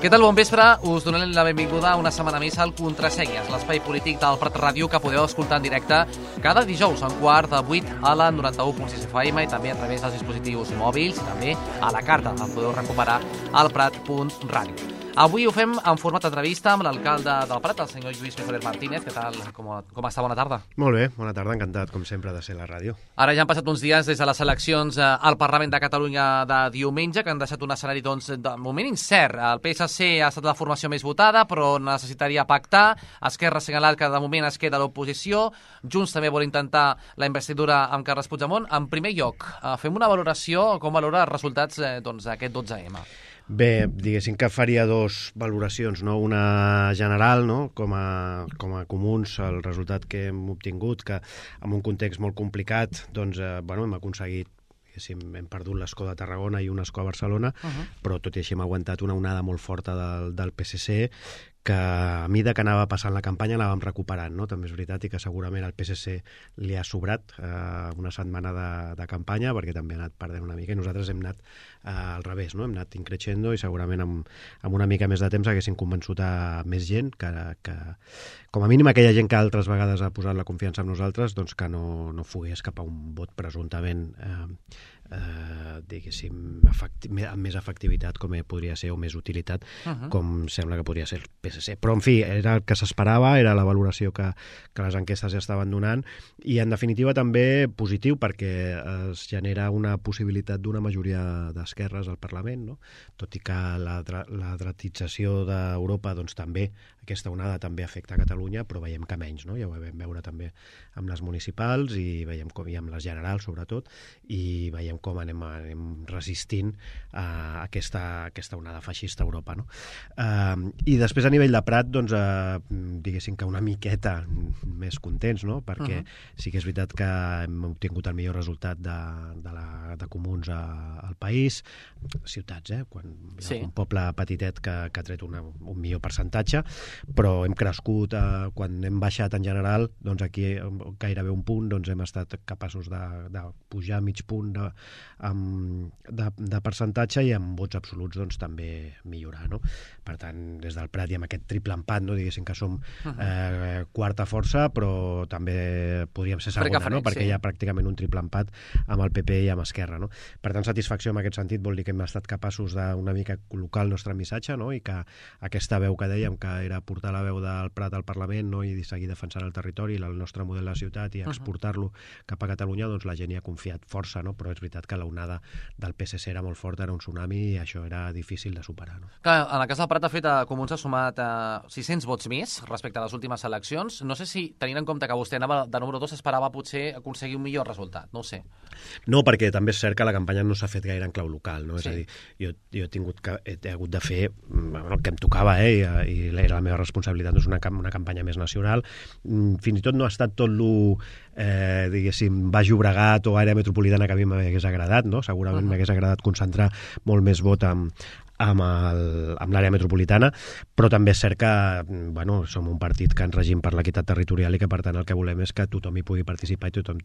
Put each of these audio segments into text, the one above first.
Què tal? Bon vespre. Us donem la benvinguda una setmana més al Contrasenyes, l'espai polític del Prat Ràdio que podeu escoltar en directe cada dijous a 7:15 a la 91.6 FM i també a través dels dispositius mòbils i també a la carta. El podeu recuperar al prat.ràdio. Avui ho fem en format d'entrevista amb l'alcalde del Prat, el senyor Lluís Mesoler Martínez. Què tal? Com està? Bona tarda. Molt bé, bona tarda, encantat, com sempre, de ser a la ràdio. Ara ja han passat uns dies des de les eleccions al Parlament de Catalunya de diumenge, que han deixat un escenari, doncs, de moment incert. El PSC ha estat la formació més votada, però necessitaria pactar. Esquerra ha assenyalat que de moment es queda a l'oposició. Junts també vol intentar la investidura amb Carles Puigdemont. En primer lloc, fem una valoració, com valora els resultats d'aquest 12M? Bé, diguéssim que faria dues valoracions, no? Una general, no? Com a comuns, el resultat que hem obtingut, que en un context molt complicat, doncs, hem aconseguit, hem perdut l'escó de Tarragona i un escó a Barcelona, però tot i així hem aguantat una onada molt forta del PSC, que a mida que anava passant la campanya anàvem recuperant, no? També és veritat, i que segurament al PSC li ha sobrat una setmana de campanya, perquè també ha anat perdent una mica, i nosaltres hem anat al revés, no? Hem anat increixendo i segurament amb una mica més de temps haguéssim convençut a més gent, que com a mínim aquella gent que altres vegades ha posat la confiança en nosaltres, doncs que no fugués cap a un vot presumptament diguéssim, amb més efectivitat, com podria ser, o més utilitat, com sembla que podria ser el PSC. Però, en fi, era el que s'esperava, era la valoració que les enquestes ja estaven donant, i, en definitiva, també positiu, perquè es genera una possibilitat d'una majoria d'esquerres al Parlament, no? Tot i que la dratització d'Europa, doncs, també, aquesta onada també afecta a Catalunya, però veiem que menys, no? Ja ho vam veure també amb les municipals i veiem com, i amb les generals, sobretot, i veiem com anem resistint a aquesta onada feixista a Europa, no? I després a nivell de Prat, doncs, diguéssim que una miqueta més contents, no? Perquè sí que és veritat que hem obtingut el millor resultat de comuns al país, ciutats, quan hi ha un poble petitet que ha tret un millor percentatge, però hem crescut, quan hem baixat en general, doncs aquí gairebé un punt, doncs hem estat capaços de pujar mig punt de percentatge, i amb vots absoluts doncs també millorar, no? Per tant, des del Prat i amb aquest triple empat, no? Diguéssim que som quarta força, però també podríem ser segona, no? Perquè hi ha pràcticament un triple empat amb el PP i amb Esquerra, no? Per tant, satisfacció en aquest sentit vol dir que hem estat capaços d'una mica col·locar el nostre missatge, no? I que aquesta veu que dèiem, que era portar la veu del Prat al Parlament, no? I seguir defensant el territori, el nostre model de ciutat, i exportar-lo cap a Catalunya, doncs la gent hi ha confiat força, no? Però és veritat que l'onada del PSC era molt forta, era un tsunami, i això era difícil de superar, no? Clar, en el cas del Prat, de fet, Comuns ha sumat 600 vots més respecte a les últimes eleccions. No sé si, tenint en compte que vostè anava de número 2, esperava potser aconseguir un millor resultat, no ho sé. No, perquè també és cert que la campanya no s'ha fet gaire en clau local, no? És a dir, jo he hagut de fer el que em tocava, i era la meva responsabilitat, no és una campanya més nacional. Fins i tot no ha estat tot diguéssim, Baix Llobregat o àrea metropolitana que a mi m'hagués agradat, no? Segurament m'hagués agradat concentrar molt més vot amb l'àrea metropolitana, però també és cert que som un partit que ens regim per l'equitat territorial, i que per tant el que volem és que tothom hi pugui participar, i tothom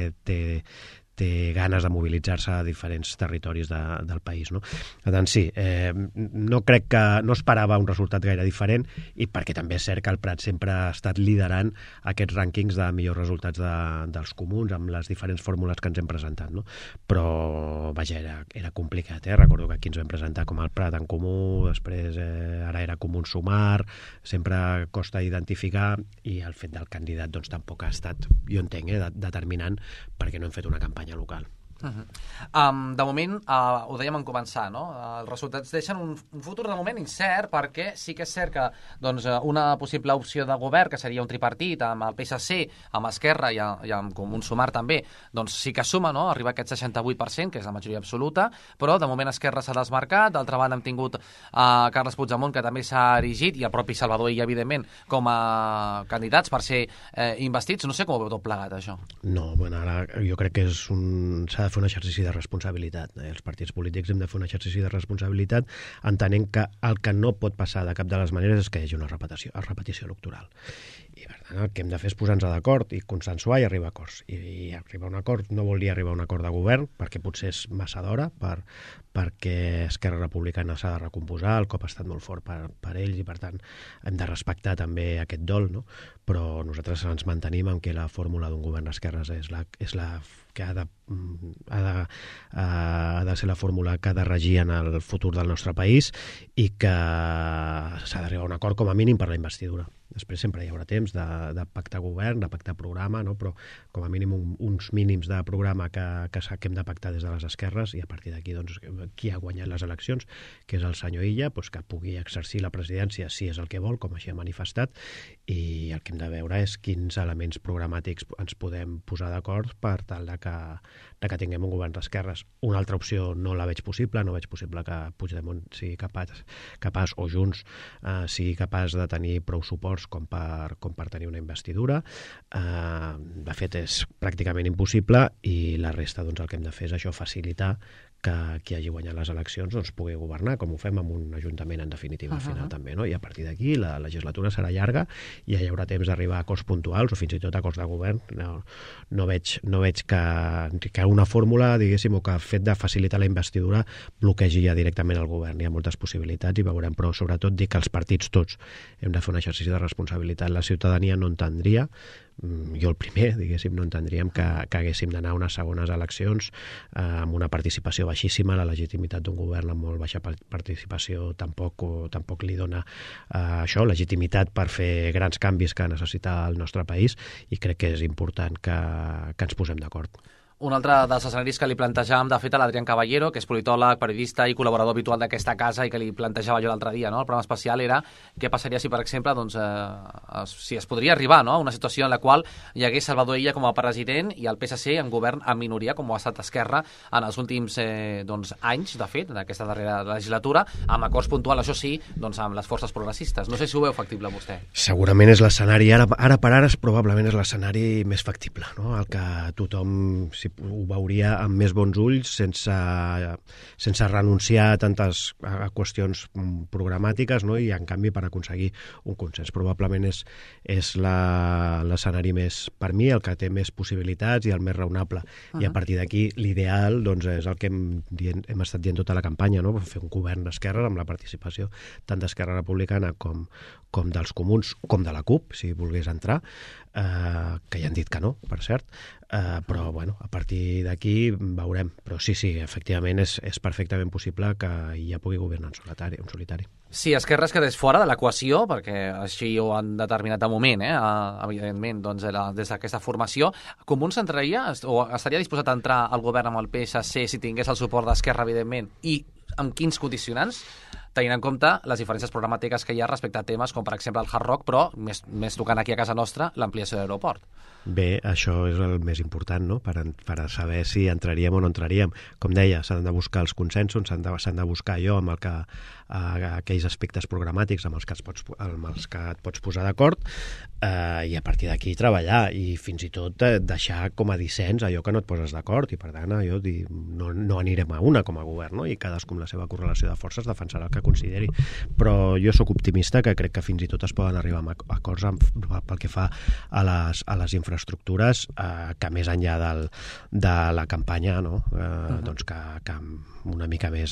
té ganes de mobilitzar-se a diferents territoris del país, no? Per tant, sí, no esperava un resultat gaire diferent, i perquè també és cert que el Prat sempre ha estat liderant aquests rànquings de millors resultats dels comuns, amb les diferents fórmules que ens hem presentat, no? Però, vaja, era complicat, Recordo que aquí ens vam presentar com el Prat en Comú, després ara era Comú en Sumar, sempre costa identificar, i el fet del candidat doncs tampoc ha estat, jo entenc, determinant, perquè no hem fet una campanya local. De moment, ho dèiem en començar, no? Els resultats deixen un futur de moment incert, perquè sí que és cert que una possible opció de govern, que seria un tripartit amb el PSC, amb Esquerra i amb un Sumar també, doncs sí que suma, no? Arriba a aquest 68%, que és la majoria absoluta, però de moment Esquerra s'ha desmarcat. D'altra banda hem tingut Carles Puigdemont, que també s'ha erigit, i el propi Salvador Illa, evidentment, com a candidats per ser investits. No sé com ho veu tot plegat, això. No, ara jo crec que s'ha de fer un exercici de responsabilitat. Els partits polítics hem de fer un exercici de responsabilitat entenent que el que no pot passar de cap de les maneres és que hi hagi una repetició electoral. I per tant el que hem de fer és posar-nos d'acord i consensuar i arribar a acords. I arribar a un acord no vol dir arribar a un acord de govern, perquè potser és massa d'hora, perquè Esquerra Republicana s'ha de recomposar, el cop ha estat molt fort per ells i per tant hem de respectar també aquest dol, no? Però nosaltres ens mantenim en que la fórmula d'un govern d'esquerres és la que ha de ser la fórmula que ha de regir en el futur del nostre país i que s'ha d'arribar a un acord com a mínim per la investidura. Després sempre hi haurà temps de pactar govern, de pactar programa, no? Però com a mínim uns mínims de programa que hem de pactar des de les esquerres i a partir d'aquí doncs, qui ha guanyat les eleccions, que és el senyor Illa, doncs, que pugui exercir la presidència si és el que vol, com així ha manifestat, i el que hem de veure és quins elements programàtics ens podem posar d'acord per tal de que tinguem un govern d'esquerres. Una altra opció no la veig possible, no veig possible que Puigdemont sigui capaç o Junts sigui capaç de tenir prou suports com per tenir una investidura. De fet, és pràcticament impossible i la resta doncs, el que hem de fer és això, facilitar que qui hagi guanyat les eleccions doncs, pugui governar, com ho fem amb un ajuntament en definitiva al final també, no? I a partir d'aquí la legislatura serà llarga i ja hi haurà temps d'arribar a acords puntuals o fins i tot a acords de govern. No veig que una fórmula, diguéssim, o que el fet de facilitar la investidura bloquegi ja directament el govern. Hi ha moltes possibilitats i veurem, però sobretot dir que els partits tots hem de fer un exercici de responsabilitat. La ciutadania no entendria, jo el primer, diguéssim, no entendríem que haguéssim d'anar a unes segones eleccions amb una participació baixíssima. La legitimitat d'un govern amb molt baixa participació tampoc li dona això, legitimitat per fer grans canvis que necessita el nostre país i crec que és important que ens posem d'acord. Un altre dels escenaris que li plantejàvem, de fet, a l'Adrián Caballero, que és politòleg, periodista i col·laborador habitual d'aquesta casa i que li plantejava jo l'altre dia, no? El programa especial era què passaria si, per exemple, doncs, si es podria arribar, no? A una situació en la qual hi hagués Salvador Illa com a president i el PSC en govern en minoria, com ho ha estat Esquerra en els últims anys, de fet, d'aquesta darrera legislatura, amb acords puntuals, això sí, doncs, amb les forces progressistes. No sé si ho veu factible vostè. Segurament és l'escenari, ara per ara probablement és l'escenari més factible, no? El que tothom ho veuria amb més bons ulls sense renunciar a tantes qüestions programàtiques, no? I en canvi per aconseguir un consens. Probablement és l'escenari més, per mi, el que té més possibilitats i el més raonable. I a partir d'aquí l'ideal doncs, és el que hem estat dient tota la campanya, no? Fer un govern d'esquerra amb la participació tant d'Esquerra Republicana com dels Comuns, com de la CUP, si volgués entrar, que ja han dit que no, per cert, però bueno, a partir d'aquí veurem. Però sí, efectivament és perfectament possible que ja pugui governar en solitari. Si Esquerra es quedés fora de l'equació, perquè així ho han determinat de moment, evidentment, doncs, des d'aquesta formació, Comuns entraria o estaria disposat a entrar al govern amb el PSC si tingués el suport d'Esquerra, evidentment, i amb quins condicionants, tenint en compte les diferències programàtiques que hi ha respecte a temes com, per exemple, el Hard Rock, però més tocant aquí a casa nostra, l'ampliació de l'aeroport. Bé, això és el més important, no? Per saber si entraríem o no entraríem. Com deia, s'han de buscar els consensos, s'han de buscar allò amb aquells aspectes programàtics amb els que et pots posar d'acord i a partir d'aquí treballar i fins i tot deixar com a dissens allò que no et poses d'acord i per tant no anirem a una com a govern, no? I cadascú amb la seva correlació de forces defensarà el que consideri. Però jo sóc optimista que crec que fins i tot es poden arribar a acords pel que fa a les infraestructures que més enllà de la campanya, no? Doncs que amb una mica més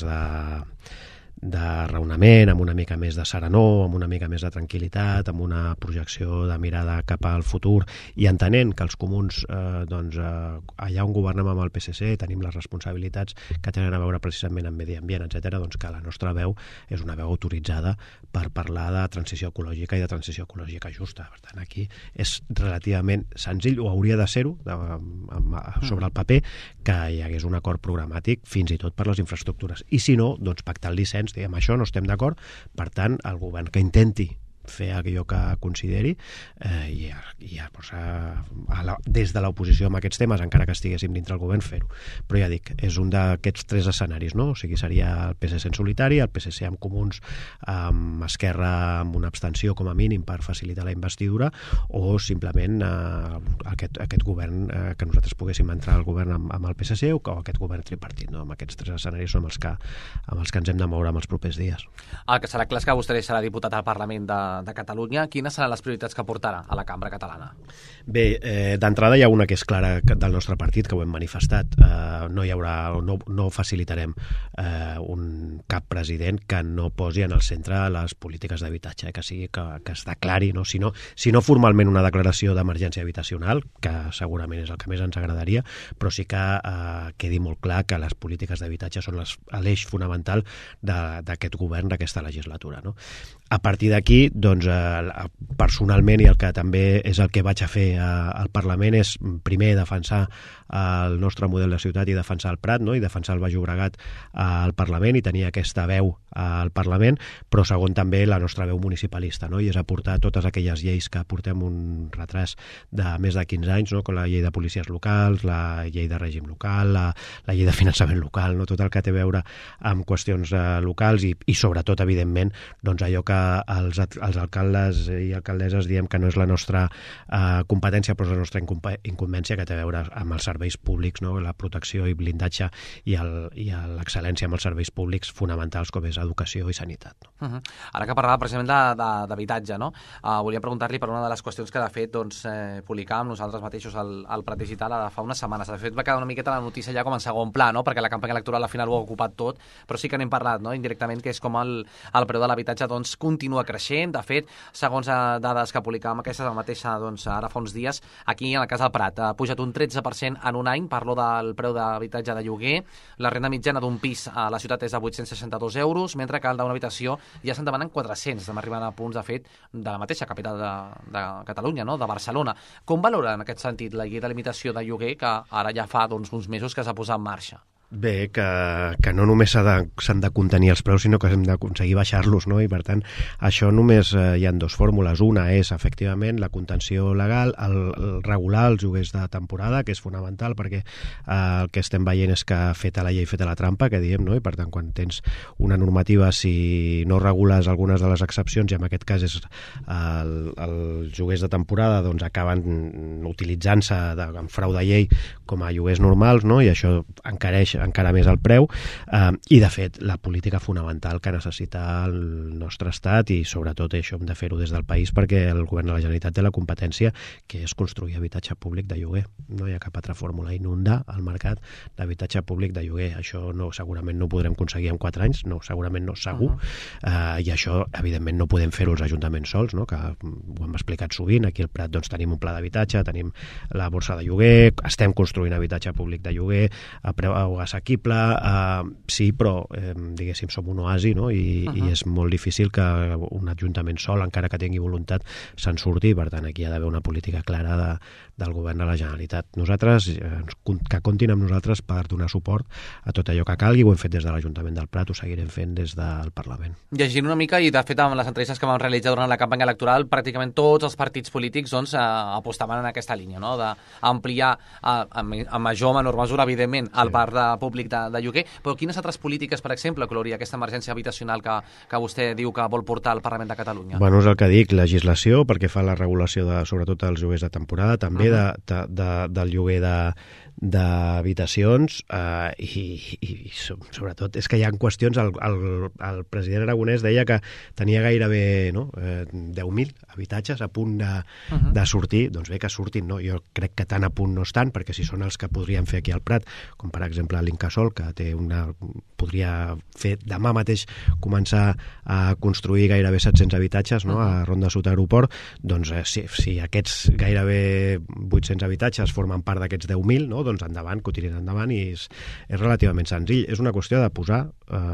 de raonament, amb una mica més de serenor, amb una mica més de tranquil·litat, amb una projecció de mirada cap al futur i entenent que els comuns allà on governem amb el PSC tenim les responsabilitats que tenen a veure precisament amb medi ambient, etc., doncs que la nostra veu és una veu autoritzada per parlar de transició ecològica i de transició ecològica justa. Per tant, aquí és relativament senzill, o hauria de ser-ho sobre el paper, que hi hagués un acord programàtic fins i tot per les infraestructures. I si no, doncs pactar el dissens, diguem, això no estem d'acord, per tant, el govern que intenti fer allò que consideri i llavors des de l'oposició amb aquests temes, encara que estiguéssim dintre el govern, fer-ho. Però ja dic, és un d'aquests 3 escenaris, no? O sigui, seria el PSC en solitari, el PSC amb Comuns, amb Esquerra amb una abstenció com a mínim per facilitar la investidura, o simplement aquest govern, que nosaltres poguéssim entrar al govern amb el PSC o aquest govern tripartit, no? Amb aquests 3 escenaris som els que ens hem de moure en els propers dies. El que serà clar és que vostè serà diputat al Parlament de Catalunya. Quines seran les prioritats que portarà a la cambra catalana? Bé, d'entrada hi ha una que és clara del nostre partit, que ho hem manifestat. No hi haurà, no facilitarem cap president que no posi en el centre les polítiques d'habitatge, que sigui que es declari, no? Si no formalment una declaració d'emergència habitacional, que segurament és el que més ens agradaria, però sí que quedi molt clar que les polítiques d'habitatge són l'eix fonamental d'aquest govern, d'aquesta legislatura, no? A partir d'aquí, doncs, personalment, i el que també és el que vaig a fer al Parlament, és primer defensar el nostre model de ciutat i defensar el Prat, no? I defensar el Baix Llobregat al Parlament i tenir aquesta veu al Parlament, però segon també la nostra veu municipalista, no? I és aportar totes aquelles lleis que portem un retras de més de 15 anys, no? Com la llei de policies locals, la llei de règim local, la llei de finançament local, no? Tot el que té a veure amb qüestions locals i sobretot, evidentment, doncs allò que els alcaldes i alcaldesses diem que no és la nostra competència, però és la nostra incumbència, que té a veure amb els serveis públics, no? La protecció i blindatge i l'excel·lència amb els serveis públics fonamentals com és educació i sanitat. No? Ara que parlava precisament d'habitatge, no? Volia preguntar-li per una de les qüestions que de fet publicàvem nosaltres mateixos al Prat Digital fa unes setmanes. De fet va quedar una miqueta la notícia ja com en segon pla, no? Perquè la campanya electoral al final ho ha ocupat tot, però sí que n'hem parlat, no? Indirectament, que és com el preu de l'habitatge doncs continua creixent. De fet, segons dades que publicàvem aquesta mateixa, doncs ara fa uns dies, aquí en el cas del Prat ha pujat un 13% en un any, parlo del preu d'habitatge de lloguer. La renda mitjana d'un pis a la ciutat és de 862 euros, mentre que el d'una habitació ja se'n demanen 400, estem arribant a punts, de fet, de la mateixa capital de Catalunya, no? De Barcelona. Com valora en aquest sentit la llei de limitació de lloguer que ara ja fa uns mesos que s'ha posat en marxa? Bé, que no només s'han de contenir els preus, sinó que hem d'aconseguir baixar-los, no? I per tant, això només hi ha 2 fórmules. Una és, efectivament, la contenció legal, el regular els lloguers de temporada, que és fonamental, perquè el que estem veient és que feta la llei, feta la trampa, que diem, no? I per tant, quan tens una normativa, si no regules algunes de les excepcions, i en aquest cas és els lloguers de temporada, doncs acaben utilitzant-se en frau de llei com a lloguers normals, no? I això encareix encara més el preu, i de fet la política fonamental que necessita el nostre estat, i sobretot això hem de fer-ho des del país, perquè el govern de la Generalitat té la competència, que és construir habitatge públic de lloguer. No hi ha cap altra fórmula, inundar el mercat d'habitatge públic de lloguer. Això segurament no ho podrem aconseguir en 4 anys, segurament no, segur, i això evidentment no podem fer-ho els ajuntaments sols, no? Que ho hem explicat sovint. Aquí al Prat doncs tenim un pla d'habitatge, tenim la borsa de lloguer, estem construint habitatge públic de lloguer a preu assequible, sí, però diguéssim som un oasi, no? I és molt difícil que un ajuntament sol, encara que tingui voluntat, se'n surti. Per tant, aquí hi ha d'haver una política clara del govern de la Generalitat. Nosaltres, que comptin amb nosaltres per donar suport a tot allò que calgui, ho hem fet des de l'Ajuntament del Prat, ho seguirem fent des del Parlament. Llegint una mica, i de fet amb les entrevistes que vam realitzar durant la campanya electoral, pràcticament tots els partits polítics doncs, apostaven en aquesta línia, no? D'ampliar a major o menor mesura, evidentment, el parc públic de lloguer, però quines altres polítiques, per exemple, clouria aquesta emergència habitacional que vostè diu que vol portar al Parlament de Catalunya? Bueno, és el que dic, legislació, perquè fa la regulació sobretot dels lloguers de temporada, també del lloguer d'habitacions, i sobretot és que hi ha qüestions. El president Aragonès deia que tenia gairebé 10.000 habitatges a punt de sortir. Doncs bé, que surtin, no? Jo crec que tan a punt no estan, perquè si són els que podríem fer aquí al Prat, com per exemple l'Incasòl, que podria fer demà mateix començar a construir gairebé 700 habitatges, no? A Ronda Sud Aeroport, doncs si aquests gairebé 800 habitatges formen part d'aquests 10.000, no? Doncs doncs endavant, que ho tirin endavant, i és relativament senzill. És una qüestió de posar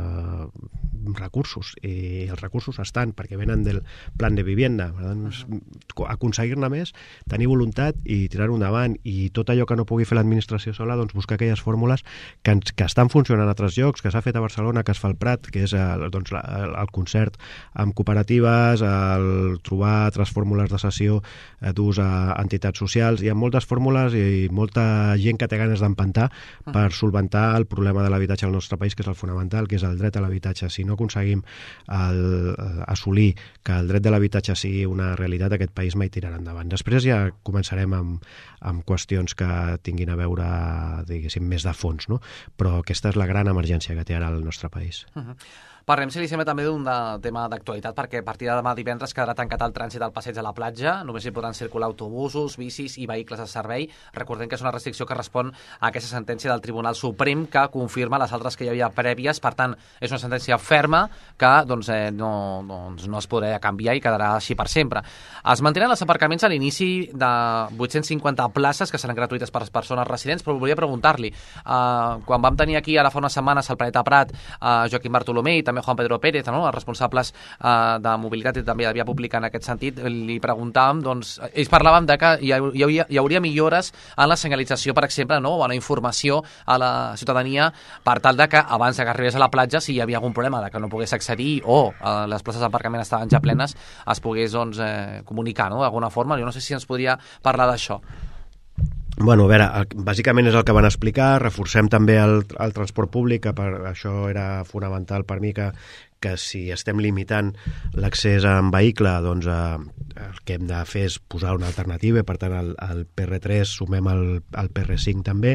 recursos, i els recursos estan perquè venen del plan de vivienda. Aconseguir-ne més, tenir voluntat i tirar-ho endavant, i tot allò que no pugui fer l'administració sola, doncs buscar aquelles fórmules que estan funcionant a altres llocs, que s'ha fet a Barcelona, que es fa al Prat, que és doncs, el concert amb cooperatives, el trobar altres fórmules de cessió d'ús a entitats socials. Hi ha moltes fórmules i molta gent que té ganes d'empantar per solventar el problema de l'habitatge al nostre país, que és el fonamental, que és el dret a l'habitatge. Si no aconseguim assolir que el dret de l'habitatge sigui una realitat, aquest país mai tirarà endavant. Després ja començarem amb qüestions que tinguin a veure, diguéssim, més de fons, no? Però aquesta és la gran emergència que té ara el nostre país. Parlem, si li sembla, també d'un tema d'actualitat, perquè a partir de demà divendres quedarà tancat el trànsit al passeig de la platja, només hi podran circular autobusos, bicis i vehicles de servei. Recordem que és una restricció que respon a aquesta sentència del Tribunal Suprem que confirma les altres que hi havia prèvies, per tant, és una sentència ferma que no es podrà canviar i quedarà així per sempre. Es mantenen els aparcaments a l'inici de 850 places que seran gratuïtes per a les persones residents, però volia preguntar-li, quan vam tenir aquí ara fa unes setmanes al Planeta Prat Joaquim Bartolomé i també Juan Pedro Pérez, no? Els responsables de mobilitat i també de via pública en aquest sentit, li preguntàvem, doncs, ells parlaven de que hi hauria millores en la senyalització, per exemple, no? O en la informació a la ciutadania per tal de que abans que arribés a la platja, si hi havia algun problema de que no pogués accedir o les places d'aparcament estaven ja plenes, es pogués comunicar, no? D'alguna forma. Jo no sé si ens podria parlar d'això. Bueno, a veure, bàsicament és el que van explicar. Reforcem també el transport públic, que això era fonamental per mi, que si estem limitant l'accés en vehicle, doncs el que hem de fer és posar una alternativa, per tant al PR3 sumem el PR5 també,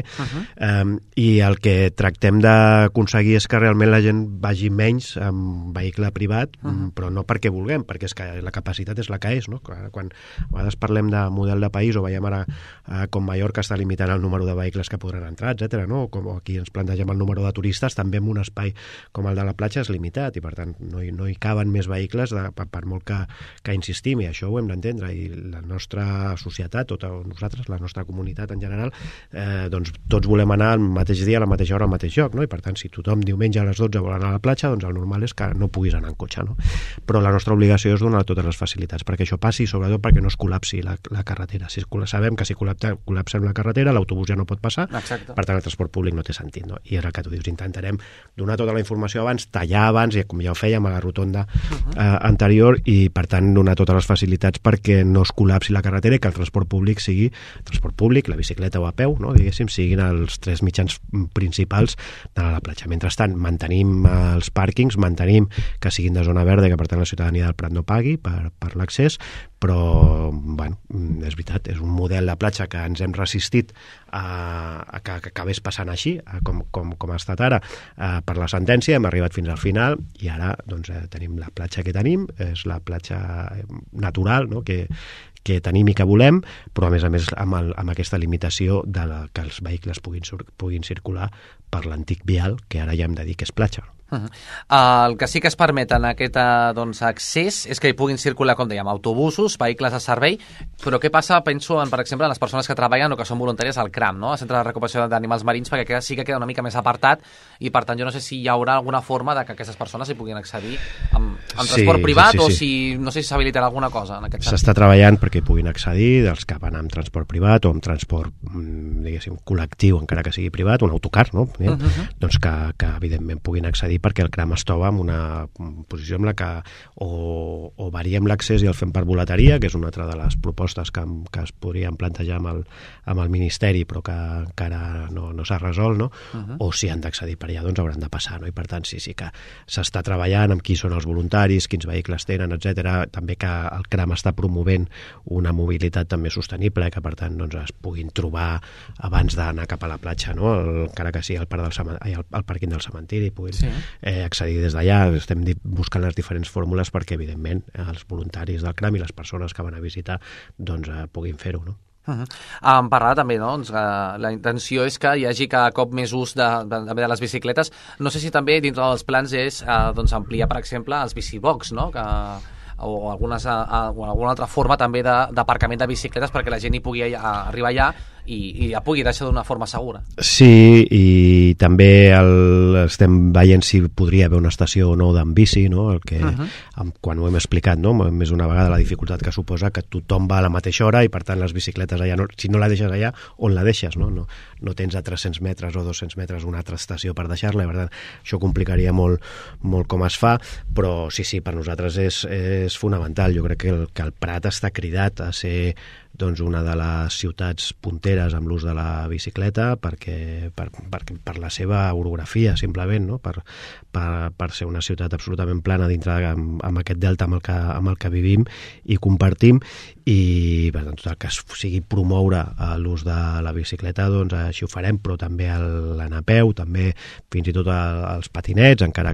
i el que tractem d'aconseguir és que realment la gent vagi menys en vehicle privat, però no perquè vulguem, perquè és que la capacitat és la que és, no? Quan a vegades parlem de model de país o veiem ara com Mallorca està limitant el número de vehicles que podran entrar, etc., no? Com aquí ens plantegem el número de turistes, també en un espai com el de la platja és limitat, i per tant no hi caben més vehicles per molt que insistim, i això ho hem d'entendre, i la nostra societat, nosaltres, la nostra comunitat en general, doncs tots volem anar al mateix dia, a la mateixa hora, al mateix lloc, no? I per tant, si tothom diumenge a les 12 vol anar a la platja, doncs el normal és que no puguis anar en cotxe, no? Però la nostra obligació és donar totes les facilitats perquè això passi, sobretot perquè no es col·lapsi la carretera. Sabem que si col·lapsem la carretera, l'autobús ja no pot passar. Exacte. Per tant el transport públic no té sentit, no? I és el que tu dius, intentarem donar tota la informació abans, tallar abans, i com ja ho fèiem a la rotonda anterior, i per tant donar totes les facilitats perquè no es col·lapsi la carretera i que el transport públic sigui transport públic, la bicicleta o a peu, no? Diguéssim, siguin els tres mitjans principals d'anar a la platja. Mentrestant, mantenim els pàrquings, mantenim que siguin de zona verda, que per tant la ciutadania del Prat no pagui per l'accés, però, bueno, és veritat, és un model de platja que ens hem resistit a que acabés passant així, com ha estat ara, per la sentència. Hem arribat fins al final i ara doncs, tenim la platja que tenim, és la platja natural, no? que tenim i que volem, però a més amb aquesta limitació que els vehicles puguin circular per l'antic vial, que ara ja hem de dir que és platja. El que sí que es permet en aquest accés és que hi puguin circular, com dèiem, autobusos, vehicles de servei, però què passa, penso, per exemple, en les persones que treballen o que són voluntàries al CRAM, no? Al Centre de Recuperació d'Animals Marins, perquè sí que queda una mica més apartat, i per tant jo no sé si hi haurà alguna forma de que aquestes persones hi puguin accedir en transport privat, o si no sé si s'habilitarà alguna cosa en aquest sentit. S'està treballant perquè hi puguin accedir dels que van amb transport privat o amb transport, diguéssim, col·lectiu, encara que sigui privat, un autocar, no? Doncs que evidentment puguin accedir, perquè el CRAM es troba en una posició en la que o variem l'accés i el fem per boleteria, que és una altra de les propostes que es podrien plantejar amb el Ministeri, però que encara no s'ha resolt, no? O si han d'accedir per allà, doncs hauran de passar, no? I per tant sí que s'està treballant amb qui són els voluntaris, quins vehicles tenen, etc. També que el CRAM està promovent una mobilitat també sostenible, que per tant doncs, es puguin trobar abans d'anar cap a la platja, no? Encara que sigui al pàrquing del cementiri, puguin accedir des d'allà. Estem buscant les diferents fórmules perquè, evidentment, els voluntaris del CRAM i les persones que van a visitar doncs, puguin fer-ho, no? Em parlava també, no? La intenció és que hi hagi cada cop més ús de les bicicletes. No sé si també dintre dels plans és ampliar, per exemple, els bicibox, no? O alguna altra forma també d'aparcament de bicicletes perquè la gent hi pugui arribar allà i ja pugui deixar d'una forma segura. Sí, i també estem veient si podria haver una estació o no d'en bici, no? El que, quan ho hem explicat, no? Més una vegada, la dificultat que suposa que tothom va a la mateixa hora i per tant les bicicletes allà, si no la deixes allà, on la deixes? No tens a 300 metres o 200 metres una altra estació per deixar-la, i per tant això complicaria molt com es fa, però sí, per nosaltres és fonamental. Jo crec que el Prat està cridat a ser una de les ciutats punteres amb l'ús de la bicicleta per la seva orografia, simplement, no? Per ser una ciutat absolutament plana dintre amb aquest delta amb el que vivim i compartim, i per tant, tot el que sigui promoure l'ús de la bicicleta, doncs així ho farem, però també l'anar a peu, també fins i tot els patinets, encara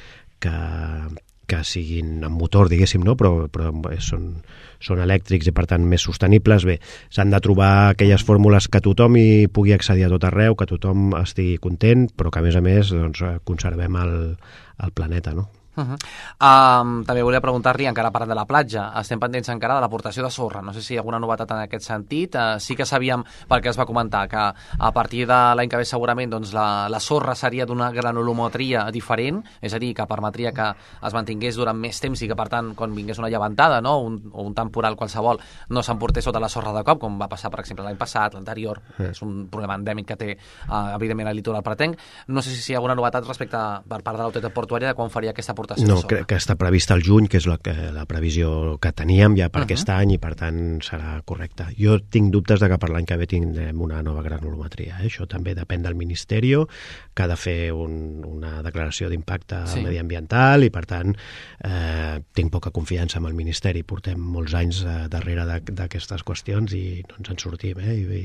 que siguin amb motor, diguéssim, no? Però són elèctrics i per tant més sostenibles. Bé, s'han de trobar aquelles fórmules que tothom hi pugui accedir a tot arreu, que tothom estigui content, però que a més conservem el planeta, no? També volia preguntar-li, encara parlant de la platja, estem pendents encara de l'aportació de sorra, no sé si hi ha alguna novetat en aquest sentit. Sí que sabíem, pel que es va comentar, que a partir de l'any que ve segurament la sorra seria d'una granulometria diferent, és a dir, que permetria que es mantingués durant més temps i que per tant quan vingués una llevantada, no? o un temporal qualsevol, no s'emportés tota la sorra de cop, com va passar per exemple l'any passat, l'anterior. És un problema endèmic que té evidentment el litoral pratenc. No sé si hi ha alguna novetat respecte per part de l'autoritat portuària de quan faria aquesta aportació. No, crec que està prevista el juny, que és la previsió que teníem ja per aquest any, i per tant serà correcte. Jo tinc dubtes de que per l'any que ve tindrem una nova granulometria. Això també depèn del Ministeri, que ha de fer una declaració d'impacte mediambiental, i per tant tinc poca confiança en el Ministeri. Portem molts anys darrere d'aquestes qüestions i no ens en sortim,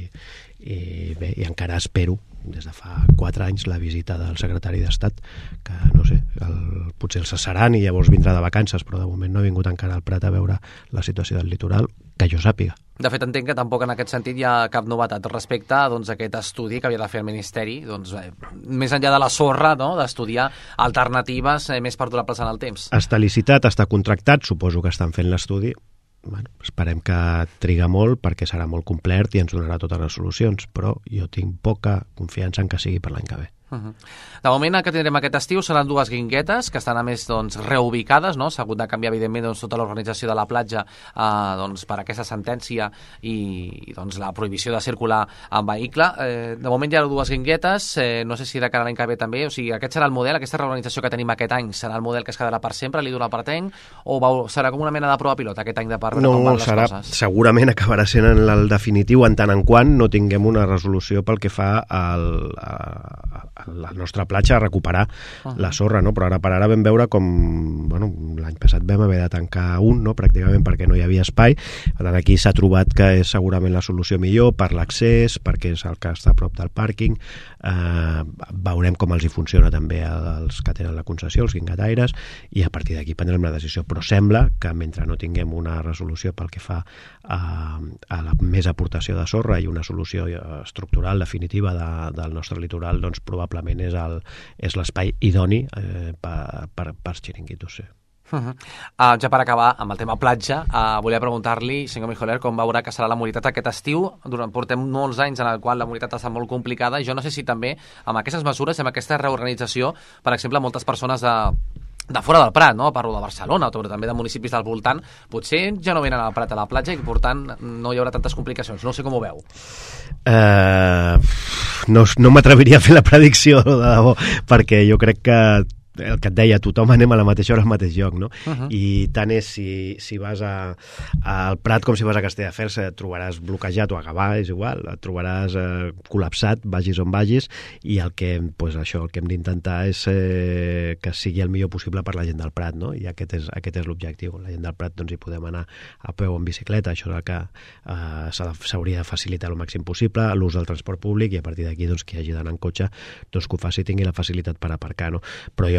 i encara espero des de fa 4 anys la visita del secretari d'Estat, que no sé, potser el cessaran i llavors vindrà de vacances, però de moment no ha vingut encara al Prat a veure la situació del litoral, que jo sàpiga. De fet, entenc que tampoc en aquest sentit hi ha cap novetat respecte a aquest estudi que havia de fer el Ministeri, més enllà de la sorra, no? D'estudiar alternatives més perdurables en el temps. Està licitat, està contractat, suposo que estan fent l'estudi. Esperem que triga molt perquè serà molt complet i ens donarà totes les solucions, però jo tinc poca confiança en que sigui per l'any que ve. De moment el que tindrem aquest estiu seran 2 guinguetes que estan a més reubicades, no? S'ha hagut de canviar evidentment tota l'organització de la platja per aquesta sentència i la prohibició de circular en vehicle. De moment hi ha 2 guinguetes, no sé si de cara a l'any que ve també, o sigui, aquest serà el model, aquesta reorganització que tenim aquest any serà el model que es quedarà per sempre, l'Litoral Pratenc, o serà com una mena de prova pilot aquest any de per no, com van les coses? Segurament acabarà sent el definitiu en tant en quant no tinguem una resolució pel que fa la nostra platja a recuperar la sorra, no? Però ara per ara vam veure com l'any passat vam haver de tancar pràcticament perquè no hi havia espai. Per tant, aquí s'ha trobat que és segurament la solució millor per l'accés, perquè és el que està a prop del pàrquing. Veurem com els hi funciona també els que tenen la concessió, els guingataires, i a partir d'aquí prendrem la decisió. Però sembla que mentre no tinguem una resolució pel que fa a la més aportació de sorra i una solució estructural definitiva del nostre litoral, doncs probablement és l'espai idoni per xiringuitos, sí. Ja per acabar amb el tema platja, volia preguntar-li, senyor Mijoler, com veurà que serà la mobilitat aquest estiu. Portem molts anys en el qual la mobilitat està molt complicada, i jo no sé si també amb aquestes mesures, amb aquesta reorganització, per exemple, moltes persones de fora del Prat, no? Parlo de Barcelona, però també de municipis del voltant, potser ja no venen al Prat a la platja i per tant no hi haurà tantes complicacions. No sé com ho veu. No m'atreviria a fer la predicció, de debò, perquè jo crec que el que et deia, tothom anem a la mateixa hora al mateix lloc, no? I tant és si vas al Prat com si vas a Castelldefels, et trobaràs bloquejat o a Gavà, és igual, et trobaràs col·lapsat, vagis on vagis, i el que hem d'intentar és que sigui el millor possible per la gent del Prat, no? I aquest és l'objectiu. La gent del Prat hi podem anar a peu o en bicicleta, això és el que s'hauria de facilitar el màxim possible, l'ús del transport públic, i a partir d'aquí qui hagi d'anar en cotxe que ho faci, tingui la facilitat per aparcar, no? Però jo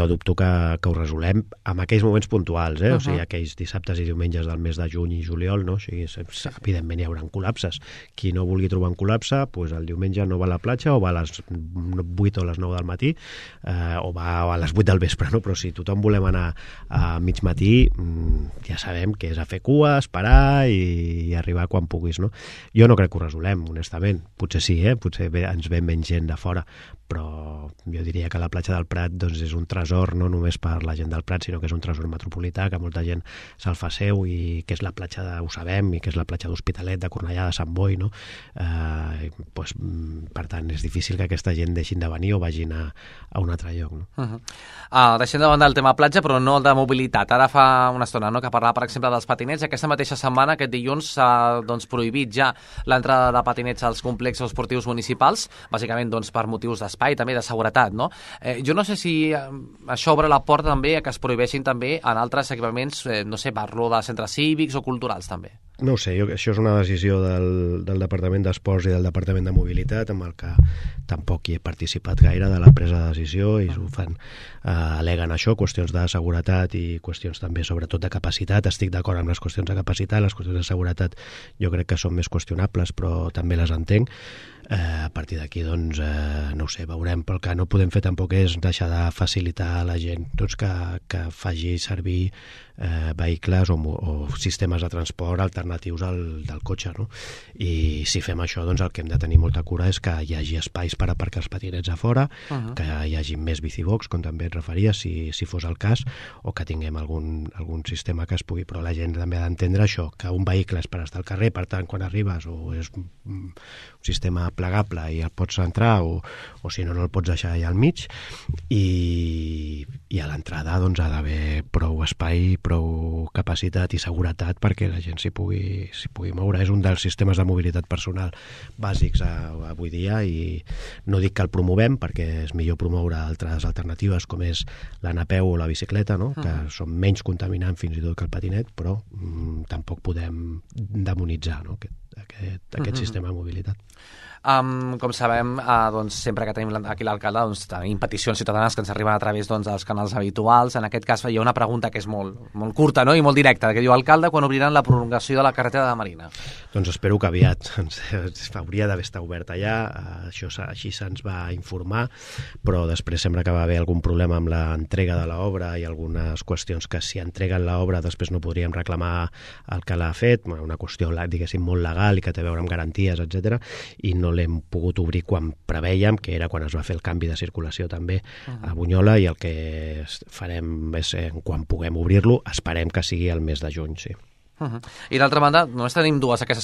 jo dubto que ho resolem en aquells moments puntuals, o sigui, aquells dissabtes i diumenges del mes de juny i juliol, no? O sigui, evidentment hi haurà col·lapses. Qui no vulgui trobar un col·lapse, doncs el diumenge no va a la platja, o va a les 8 o a les 9 del matí, o va a les 8 del vespre, no? Però si tothom volem anar a mig matí, ja sabem que és a fer cua, esperar i arribar quan puguis, no? Jo no crec que ho resolem, honestament. Potser sí, potser ens ve menys gent de fora, però jo diria que la platja del Prat doncs, és un tresor, no només per la gent del Prat, sinó que és un tresor metropolità, que molta gent se'l fa seu, i que és la platja ho sabem, i que és la platja d'Hospitalet, de Cornellà, de Sant Boi, no? Doncs, per tant, és difícil que aquesta gent deixin de venir o vagin a un altre lloc, no? Deixem de banda el tema platja, però no de mobilitat. Ara fa una estona, no?, que parlava, per exemple, dels patinets. Aquesta mateixa setmana, aquest dilluns, s'ha doncs, prohibit ja l'entrada de patinets als complexos esportius municipals, bàsicament doncs, per motius d'espai, també de seguretat, no? Jo no sé si això obre la porta també a que es prohibeixin també en altres equipaments, no sé, parlo de centres cívics o culturals també. No ho sé, això és una decisió del Departament d'Esports i del Departament de Mobilitat, amb el que tampoc hi he participat gaire de la presa de decisió, i ho fan, aleguen això, qüestions de seguretat i qüestions també sobretot de capacitat. Estic d'acord amb les qüestions de capacitat, les qüestions de seguretat jo crec que són més qüestionables, però també les entenc. A partir d'aquí, doncs, no ho sé, veurem, però el que no podem fer tampoc és deixar de facilitar a la gent doncs, que faci servir vehicles o sistemes de transport alternatius del cotxe, no? I si fem això, doncs el que hem de tenir molta cura és que hi hagi espais per aparcar els patinets a fora, que hi hagi més bicibox, com també et referies, si fos el cas, o que tinguem algun sistema que es pugui, però la gent també ha d'entendre això, que un vehicle és per estar al carrer, per tant, quan arribes, o és un sistema plegable i el pots entrar, o si no, no el pots deixar allà al mig, i a l'entrada doncs, ha d'haver prou espai, prou capacitat i seguretat perquè la gent s'hi pugui moure. És un dels sistemes de mobilitat personal bàsics avui dia, i no dic que el promovem, perquè és millor promoure altres alternatives com és l'anapeu o la bicicleta, no? Que són menys contaminants fins i tot que el patinet, però tampoc podem demonitzar, no? aquest sistema de mobilitat. Com sabem, doncs, sempre que tenim aquí l'alcalde, doncs, tenim peticions ciutadanes que ens arriben a través dels canals habituals. En aquest cas hi ha una pregunta que és molt curta, no?, i molt directa, que diu: alcalde, quan obriran la prolongació de la carretera de Marina? Doncs espero que aviat. Hauria d'haver estat oberta ja, això així se'ns va informar, però després sembla que va haver algun problema amb l'entrega de l'obra i algunes qüestions que si entreguen l'obra després no podríem reclamar el que l'ha fet, una qüestió, diguéssim, molt legal i que té a veure amb garanties, etc. I no l'hem pogut obrir quan prevèiem, que era quan es va fer el canvi de circulació també a Bunyola, i el que farem és, quan puguem obrir-lo, esperem que sigui el mes de juny, sí. I d'altra banda, només tenim dues en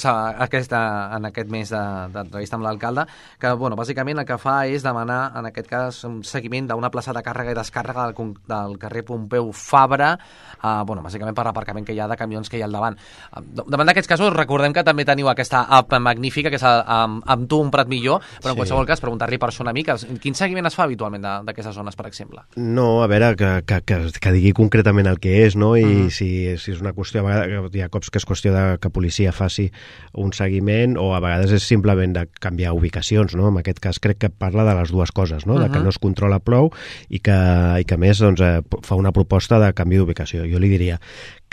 aquest mes d'entrevista amb l'alcalde, que bàsicament el que fa és demanar, en aquest cas, un seguiment d'una plaça de càrrega i descàrrega del carrer Pompeu Fabra, bàsicament per l'aparcament que hi ha de camions que hi ha al davant. Davant d'aquests casos, recordem que també teniu aquesta app magnífica, que és Amb tu un Prat millor, però en qualsevol cas, preguntar-li per això una mica, quin seguiment es fa habitualment d'aquestes zones, per exemple? No, a veure, que digui concretament el que és, no? I si és una qüestió, a vegades hi ha cops que és qüestió de que policia faci un seguiment, o a vegades és simplement de canviar ubicacions, no? En aquest cas crec que parla de les dues coses, no? De que no es controla prou i que a més doncs, fa una proposta de canvi d'ubicació. Jo li diria que,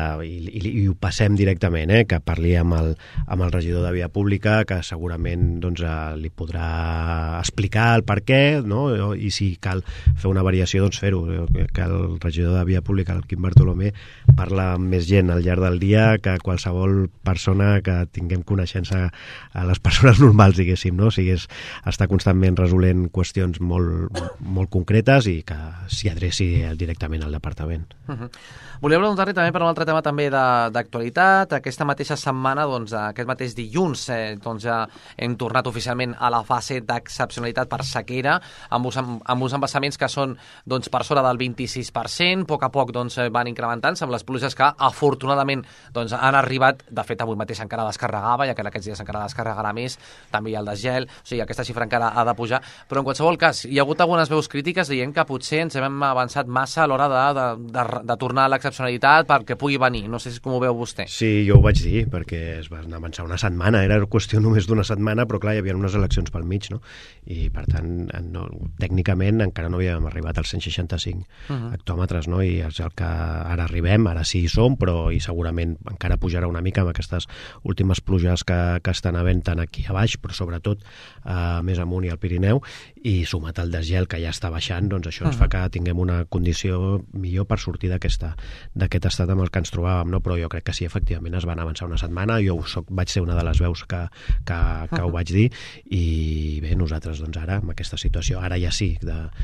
i ho passem directament, que parli amb el regidor de Via Pública, que segurament doncs, li podrà explicar el per què, no? I si cal fer una variació, doncs fer-ho. Que el regidor de Via Pública, el Quim Bartolomé, parla amb més gent al llarg del dia que qualsevol persona que tinguem coneixença a les persones normals, diguéssim, no? O sigui, està constantment resolent qüestions molt concretes i que s'hi adreci directament al departament. Volia preguntar-li també per un altre tema també d'actualitat. Aquesta mateixa setmana, doncs, aquest mateix dilluns, doncs, ja hem tornat oficialment a la fase d'excepcionalitat per sequera, amb uns embassaments que són doncs, per sobre del 26%, a poc doncs, van incrementant-se amb les pluges que afortunadament doncs, han arribat. De fet, avui mateix encara descarregava, ja que aquests dies encara descarregarà més, també hi ha el desgel, o sigui, aquesta xifra encara ha de pujar, però en qualsevol cas hi ha hagut algunes veus crítiques dient que potser ens hem avançat massa a l'hora de tornar a l'excepcionalitat perquè pugui venir. No sé com ho veu vostè. Sí, jo ho vaig dir, perquè es va avançar una setmana, era qüestió només d'una setmana, però clar, hi havia unes eleccions pel mig, no? I per tant, no, tècnicament encara no havíem arribat als 165 hectòmetres, no? I és el que ara arribem, ara sí hi som, però i segurament encara pujarà una mica amb aquestes últimes pluges que estan havent tant aquí a baix, però sobretot més amunt i al Pirineu, i sumat al desgel que ja està baixant, doncs això ens fa que tinguem una condició millor per sortir d'aquest estat amb el que ens trobàvem, no? Però jo crec que sí, efectivament es van avançar una setmana, jo vaig ser una de les veus que ho vaig dir, i bé, nosaltres doncs ara, amb aquesta situació, ara ja sí,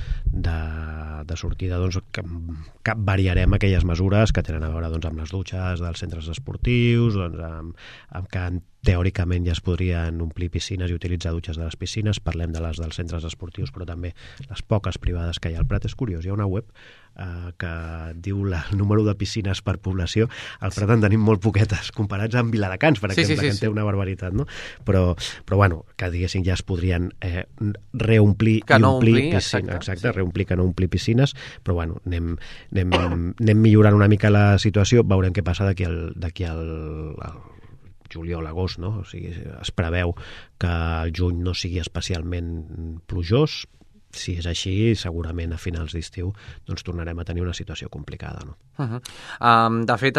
de sortida, doncs que variarem aquelles mesures que tenen a veure doncs, amb les dutxes dels centres esportius, doncs, amb que teòricament ja es podrien omplir piscines i utilitzar dutxes de les piscines, parlem de les dels centres esportius, però també les poques privades que hi ha al Prat. És curiós, hi ha una web que diu el número de piscines per població. Al Prat en tenim molt poquetes, comparats amb Viladecans, per exemple, que en té una barbaritat, no? Però bueno, que diguéssim ja es podrien reomplir i omplir piscines. Exacte, reomplir que no omplir piscines, però bueno, anem millorant una mica la situació, veurem què passa d'aquí al juliol, agost, no? O sigui, es preveu que el juny no sigui especialment plujós. Si és així, segurament a finals d'estiu doncs tornarem a tenir una situació complicada, no? De fet,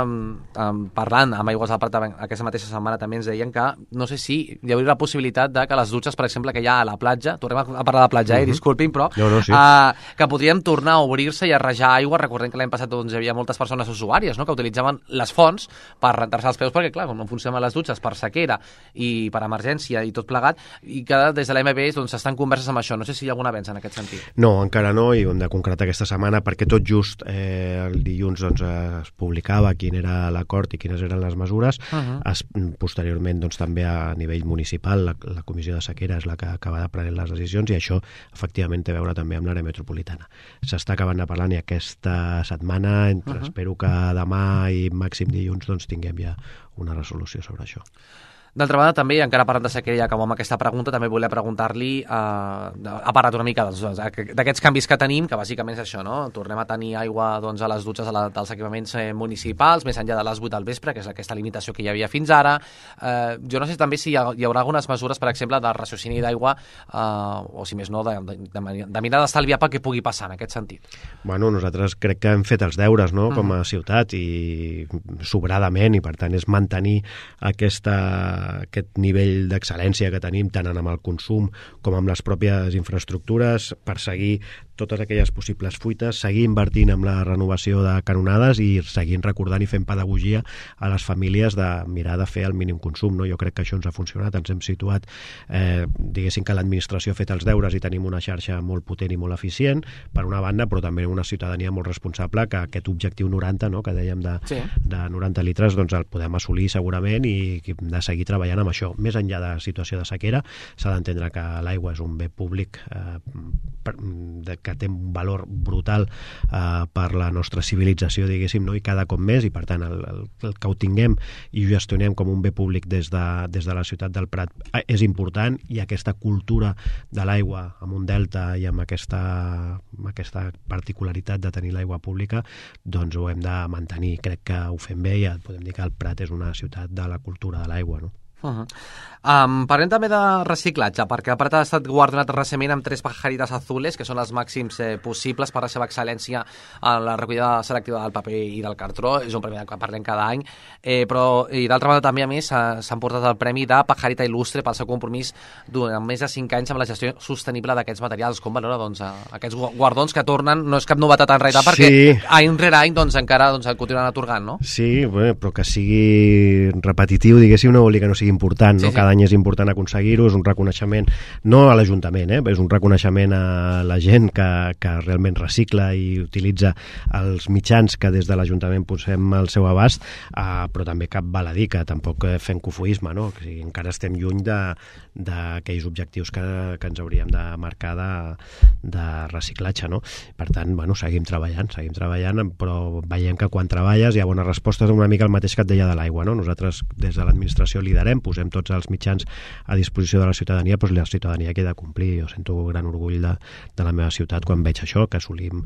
parlant amb Aigües del Prat aquesta mateixa setmana també ens deien que no sé si hi hauria la possibilitat de que les dutxes, per exemple, que hi ha a la platja, tornem a parlar de platja, disculpin, però sí. Que podrien tornar a obrir-se i a rajar aigua. Recordem que l'any passat doncs, hi havia moltes persones usuàries, no?, que utilitzaven les fonts per rentar-se els peus, perquè clar, no funcionen les dutxes per sequera i per emergència i tot plegat, i que des de l'MB doncs, estan converses amb això. No sé si hi ha algun avenç en aquest sentit. No, encara no, i ho hem de concretar aquesta setmana, perquè tot just el dilluns doncs, es publicava quin era l'acord i quines eren les mesures. Posteriorment doncs, també a nivell municipal la Comissió de Sequera és la que acaba de prendre les decisions, i això efectivament té a veure també amb l'àrea metropolitana. S'està acabant de parlar i aquesta setmana, espero que demà i màxim dilluns doncs, tinguem ja una resolució sobre això. D'altra banda, també, encara parlant de sequera, i acabem amb aquesta pregunta, també volia preguntar-li, ha parlat una mica d'aquests canvis que tenim, que bàsicament és això, no? Tornem a tenir aigua doncs, a les dutxes dels equipaments municipals, més enllà de les 8 del vespre, que és aquesta limitació que hi havia fins ara. Jo no sé també si hi haurà algunes mesures, per exemple, de raciocini d'aigua, o si més no, de mirar d'estalviar pel que pugui passar en aquest sentit. Bueno, nosaltres crec que hem fet els deures, no?, com a ciutat, i sobradament, i per tant és mantenir aquest nivell d'excel·lència que tenim tant amb el consum com amb les pròpies infraestructures, perseguir totes aquelles possibles fuites, seguir invertint en la renovació de canonades i seguint recordant i fent pedagogia a les famílies de mirar de fer el mínim consum, no? Jo crec que això ens ha funcionat, ens hem situat, diguéssim que l'administració ha fet els deures i tenim una xarxa molt potent i molt eficient, per una banda, però també una ciutadania molt responsable, que aquest objectiu 90, no?, que dèiem de 90 litres, doncs el podem assolir segurament, i hem de seguir treballant amb això. Més enllà de la situació de sequera, s'ha d'entendre que l'aigua és un bé públic que té un valor brutal per la nostra civilització, diguéssim, no? I cada cop més, i per tant el que ho tinguem i ho gestionem com un bé públic des de la ciutat del Prat és important, i aquesta cultura de l'aigua amb un delta i amb aquesta particularitat de tenir l'aigua pública, doncs ho hem de mantenir. Crec que ho fem bé, i podem dir que el Prat és una ciutat de la cultura de l'aigua, no? Parlem també de reciclatge, perquè el Prat ha estat guardonat recentment amb 3 pajaritas azules, que són els màxims possibles per la seva excel·lència en la recollida selectiva del paper i del cartró. És un premi del que parlem cada any, però i d'altra banda també, a més, s'han portat el premi de Pajarita Il·lustre pel seu compromís durant més de 5 anys amb la gestió sostenible d'aquests materials. Com valora doncs, aquests guardons que tornen? No és cap novetat en realitat, perquè any rere any doncs, encara doncs, el continuen atorgant, no? Sí, bé, però que sigui repetitiu, diguéssim, no vol dir que no sigui important, no? Cada any és important aconseguir-ho, és un reconeixement, no a l'Ajuntament, és un reconeixement a la gent que realment recicla i utilitza els mitjans que des de l'Ajuntament posem al seu abast, però també val a dir que tampoc fem cofoisme, no? O sigui, encara estem lluny d'aquells objectius que ens hauríem de marcar de reciclatge, no? Per tant, bueno, seguim treballant, però veiem que quan treballes hi ha bones respostes, una mica el mateix que et deia de l'aigua, no? Nosaltres des de l'administració liderem, fem, posem tots els mitjans a disposició de la ciutadania, doncs la ciutadania que ha de complir. Jo sento gran orgull de la meva ciutat quan veig això, que assolim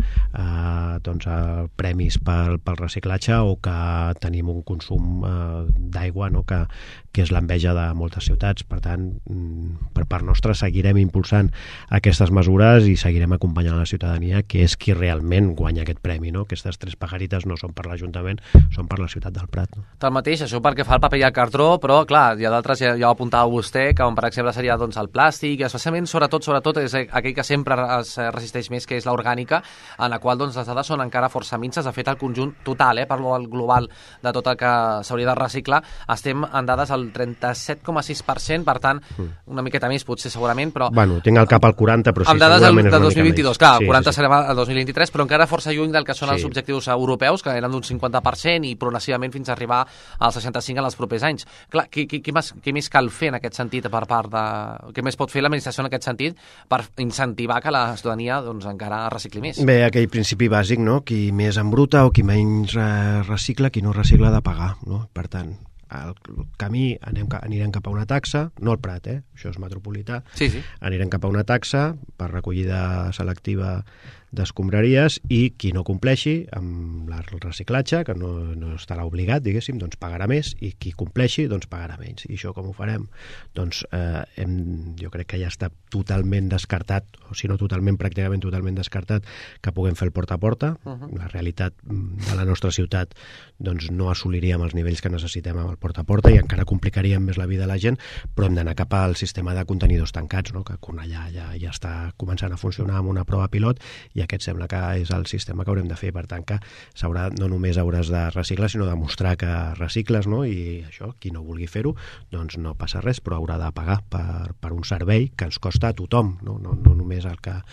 premis pel reciclatge o que tenim un consum d'aigua, no? que és l'enveja de moltes ciutats. Per tant, per part nostra seguirem impulsant aquestes mesures i seguirem acompanyant la ciutadania, que és qui realment guanya aquest premi, no? Aquestes 3 pajarites no són per l'Ajuntament, són per la ciutat del Prat. No? Tanmateix, això perquè fa el paper i el cartró, però clar, hi ha d'altres, ja ho apuntava vostè, que per exemple seria el plàstic, especialment, sobretot és aquell que sempre es resisteix més, que és l'orgànica, en la qual les dades són encara força minces. De fet, el conjunt total, parlo del global de tot el que s'hauria de reciclar, estem en dades al 37,6%, per tant, una miqueta més, potser segurament, però... Bueno, tinc al cap el 40, però sí, amb dades segurament del 2022, clar, el 40 sí. serà el 2023, però encara força lluny del que són els objectius europeus, que eren d'un 50% i progressivament fins a arribar al 65% en els propers anys. Clar, què més cal fer en aquest sentit per part de... Què més pot fer l'administració en aquest sentit per incentivar que la ciutadania encara recicli més? Bé, aquell principi bàsic, no? Qui més embruta o qui menys recicla, qui no recicla ha de pagar, no? Per tant, el camí anirem cap a una taxa, no al Prat, això és metropolità, anirem cap a una taxa per recollida selectiva d'escombraries i qui no compleixi amb el reciclatge, que no estarà obligat, diguéssim, doncs pagarà més, i qui compleixi, doncs pagarà menys. I això com ho farem? Doncs jo crec que ja està totalment descartat, o si no totalment, pràcticament totalment descartat, que puguem fer el porta a porta. La realitat de la nostra ciutat doncs no assoliríem els nivells que necessitem amb el porta a porta i encara complicaríem més la vida a la gent, però hem d'anar cap al sistema de contenidors tancats, no? Que Cornellà ja està començant a funcionar amb una prova pilot i aquest sembla que és el sistema que haurem de fer. Per tant, que no només hauràs de reciclar, sinó demostrar que recicles, no? I això, qui no vulgui fer-ho, doncs no passa res, però haurà de pagar per un servei que ens costa a tothom, no només el que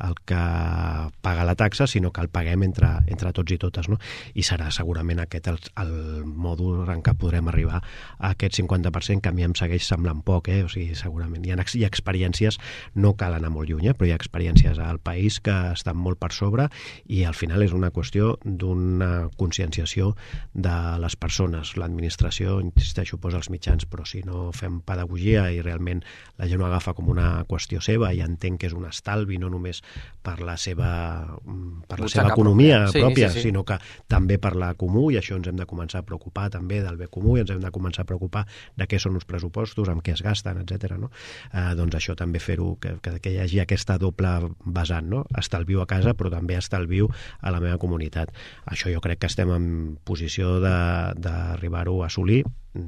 paga la taxa, sinó que el paguem entre tots i totes, no? I serà segurament aquest el mòdul en què podrem arribar a aquest 50%, que a mi em segueix semblant poc, O sigui, segurament hi ha experiències, no cal anar molt lluny, però hi ha experiències al país que estan molt per sobre i al final és una qüestió d'una conscienciació de les persones. L'administració, insisteixo, posa els mitjans, però si no fem pedagogia i realment la gent ho agafa com una qüestió seva i entén que és un estalvi, no només per la seva economia pròpia, sinó que també per la comú, i això ens hem de començar a preocupar també del bé comú i ens hem de començar a preocupar de què són els pressupostos, amb què es gasten, etc. No? Doncs això també fer-ho, que hi hagi aquesta doble vessant, no? Estalvio a casa, però també estalvio a la meva comunitat. Això jo crec que estem en posició d'arribar-ho a assolir,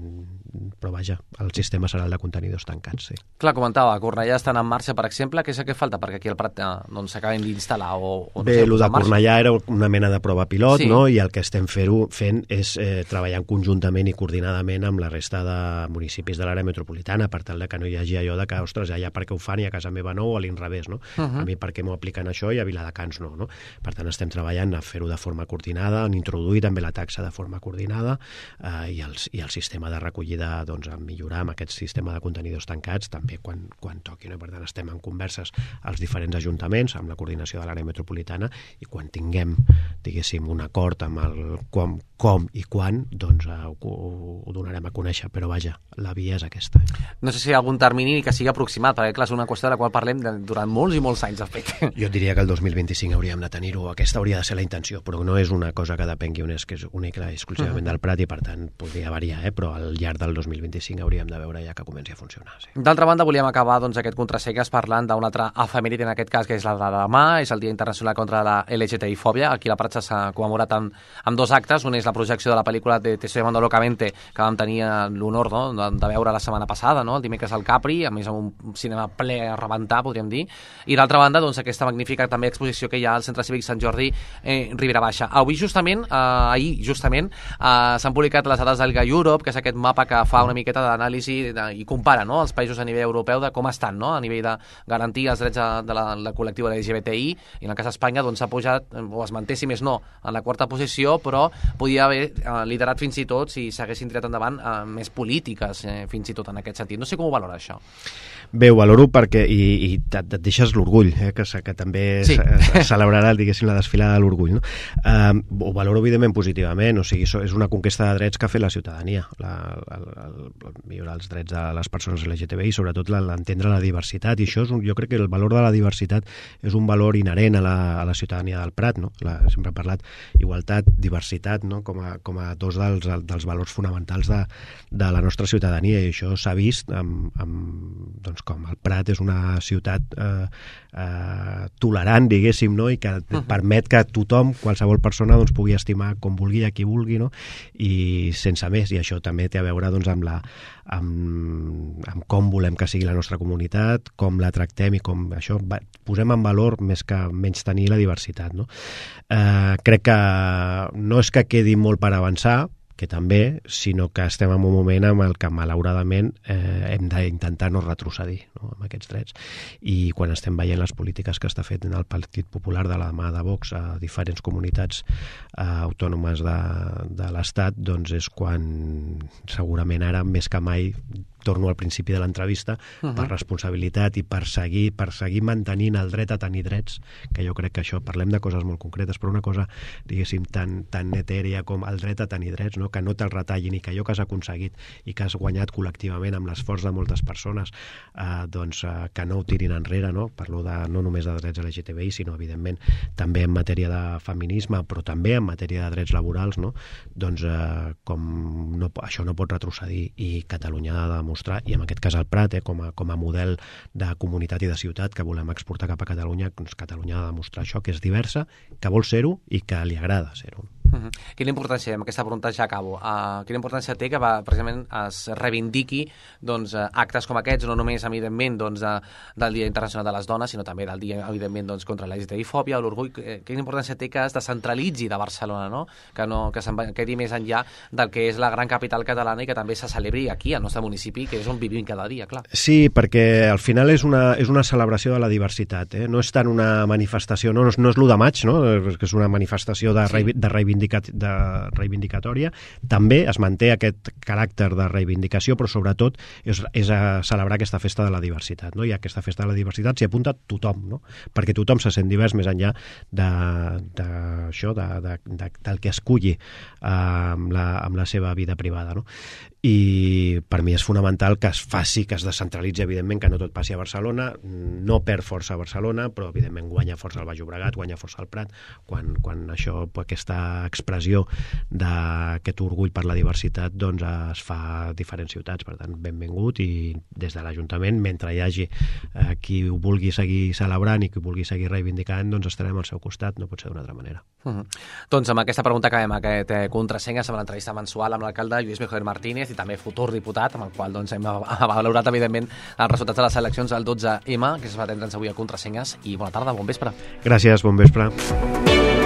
però vaja, el sistema serà el de contenidors tancats, sí. Clar, comentava, a Cornellà estan en marxa, per exemple, què és el que falta perquè aquí al Prat s'acabin d'instal·lar? Bé, el de Cornellà era una mena de prova pilot, no? I el que estem fent és treballant conjuntament i coordinadament amb la resta de municipis de l'àrea metropolitana, per tal que no hi hagi allò de que, ostres, allà per què ho fan i a casa meva no, o a l'inrevés, no? A mi per què m'ho apliquen això i a Viladecans no, no? Per tant, estem treballant a fer-ho de forma coordinada, en introduir també la taxa de forma coordinada i el sistema de recollida, doncs, a millorar amb aquest sistema de contenidors tancats també quan toqui, no? Per tant, estem en converses als diferents ajuntaments, amb la coordinació de l'àrea metropolitana, i quan tinguem, diguéssim, un acord amb el com i quan, doncs ho donarem a conèixer, però vaja, la via és aquesta. No sé si hi ha algun termini que sigui aproximat, perquè clar, és una qüestió de la qual parlem durant molts i molts anys, de fet. Jo diria que el 2025 hauríem de tenir-ho, aquesta hauria de ser la intenció, però no és una cosa que depengui que és única exclusivament del Prat i per tant podria variar, però al llarg del 2025 hauríem de veure ja que comenci a funcionar. Sí. D'altra banda, volíem acabar aquest contrasegues parlant d'una altra efemèride, en aquest cas, que és la de demà, és el Dia Internacional contra la LGTBI-fòbia. Aquí a la Prat s'ha commemorat amb 2 actes, un és la projecció de la pel·lícula de Te estoy llamando locamente, que vam tenir l'honor de veure la setmana passada, el dimecres al Capri, a més amb un cinema ple a rebentar, podríem dir, i d'altra banda, aquesta magnífica també exposició que hi ha al Centre Cívic Sant Jordi Ribera Baixa. Ahir justament, s'han publicat les dades del Guy Europe, que és aquest mapa que fa una miqueta d'anàlisi i compara els països a nivell europeu de com estan, a nivell de garantir els drets del col·lectiu de l'LGBTI, i en el cas d'Espanya s'ha pujat, o es manté, si més no, en la 4ª posició, però podia haver liderat fins i tot, si s'haguessin tirat endavant, més polítiques, fins i tot en aquest sentit. No sé com ho valora això. Bé, ho valoro perquè i et deixes l'orgull, que també celebrarà, diguéssim, la desfilada de l'orgull, no? Ho valoro evidentment positivament, o sigui, és una conquesta de drets que ha fet la ciutadania, o millorar els drets de les persones LGTBI, sobretot l'entendre la diversitat, i això jo crec que el valor de la diversitat és un valor inherent a la ciutadania del Prat, no? Sempre he parlat igualtat, diversitat, no? com a dos dels valors fonamentals de la nostra ciutadania, i això s'ha vist doncs, com el Prat és una ciutat tolerant, diguéssim, no? I que permet que tothom, qualsevol persona, doncs, pugui estimar com vulgui, a qui vulgui, no? I sense més, i això també té a veure doncs, amb com volem que sigui la nostra comunitat, com la tractem i com això posem en valor més que menys tenir la diversitat, no? Crec que no és que quedi molt per avançar, que també, sinó que estem en un moment en el que malauradament hem d'intentar no retrocedir, no, amb aquests drets. I quan estem veient les polítiques que està fent el Partit Popular de la mà de Vox a diferents comunitats autònomes de l'Estat, doncs és quan segurament ara, més que mai, torno al principi de l'entrevista, per responsabilitat i per seguir mantenint el dret a tenir drets, que jo crec que això, parlem de coses molt concretes, però una cosa, diguéssim, tan etèria com el dret a tenir drets, no? Que no te'l retallin i que allò que has aconseguit i que has guanyat col·lectivament amb l'esforç de moltes persones, doncs que no ho tirin enrere, no? Parlo no només de drets LGTBI, sinó, evidentment, també en matèria de feminisme, però també en matèria de drets laborals, no? Doncs això no pot retrocedir, i Catalunya ha de demostrar, i en aquest cas el Prat, com a model de comunitat i de ciutat que volem exportar cap a Catalunya, doncs Catalunya ha de demostrar això, que és diversa, que vol ser-ho i que li agrada ser-ho. Quina importància, amb aquesta pregunta ja acabo, quina importància té que precisament es reivindiqui doncs, actes com aquests, no només evidentment doncs, del Dia Internacional de les Dones, sinó també del Dia evidentment doncs, contra la LGTBI-fòbia, l'orgull? Quina importància té que es descentralitzi de Barcelona, no? Que se'n quedi més enllà del que és la gran capital catalana i que també se celebri aquí, al nostre municipi, que és on vivim cada dia, clar. Sí, perquè al final és una celebració de la diversitat, no és tant una manifestació, no és l'1 de maig, no? Que és una manifestació de reivindicatòria, també es manté aquest caràcter de reivindicació, però sobretot és a celebrar aquesta festa de la diversitat, no? I aquesta festa de la diversitat s'hi apunta tothom, no? Perquè tothom se sent divers més enllà del que esculli amb la seva vida privada, no? I per mi és fonamental que es faci, que es descentralitzi, evidentment, que no tot passi a Barcelona, no perd força a Barcelona, però evidentment guanya força al Baix Llobregat, guanya força al Prat, quan això, aquesta expressió d'aquest orgull per la diversitat doncs es fa a diferents ciutats. Per tant, benvingut, i des de l'Ajuntament, mentre hi hagi qui ho vulgui seguir celebrant i qui ho vulgui seguir reivindicant, doncs estarem al seu costat, no pot ser d'una altra manera. Doncs amb aquesta pregunta acabem aquest contrasenyes amb l'entrevista mensual amb l'alcalde Lluís Mejoder Martínez, i també futur diputat, amb el qual doncs, hem valorat evidentment els resultats de les eleccions del 12M, que es va atendre'ns avui a Contrasenyes. I bona tarda, bon vespre. Gràcies, bon vespre.